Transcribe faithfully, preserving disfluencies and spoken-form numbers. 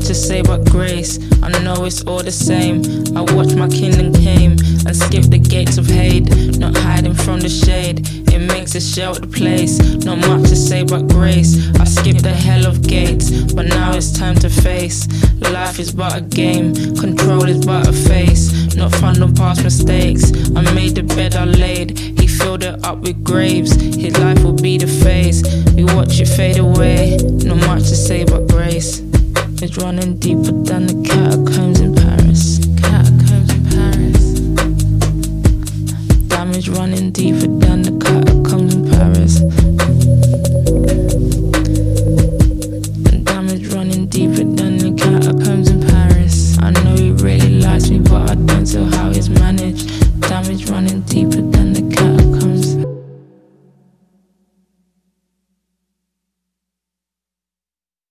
to say but grace. I know it's all the same. I watched my kingdom came and skipped the gates of hate. Not hiding from the shade, it makes a shelter place. Not much to say but grace. I skipped the hell of gates, but now it's time to face. Life is but a game, control is but a face. Not fun on past mistakes. I made the bed I laid, he filled it up with graves. His life will be the phase. We watch it fade away. Not much to say but grace. It's running deeper than the catacombs in Paris. Catacombs in Paris. Damage running deeper than